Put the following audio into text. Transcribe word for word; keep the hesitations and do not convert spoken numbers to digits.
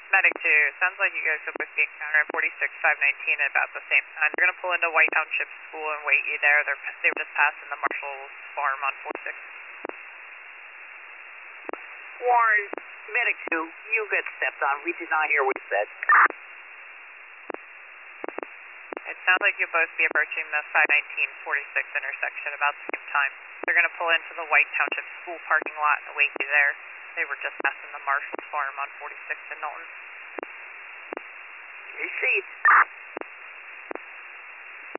Medic two, sounds like you guys will both be encountering forty-six five nineteen at about the same time. They're going to pull into White Township School and wait you there. They're, they were just passing the Marshall's farm on forty-six. Warren, Medic two, you got stepped on. We did not hear what you said. It sounds like you'll both be approaching the five nineteen forty-six intersection about the same time. They're going to pull into the White Township School parking lot and wait you there. They were just passing the Marshall's farm on forty-six in Knowlton. Receive.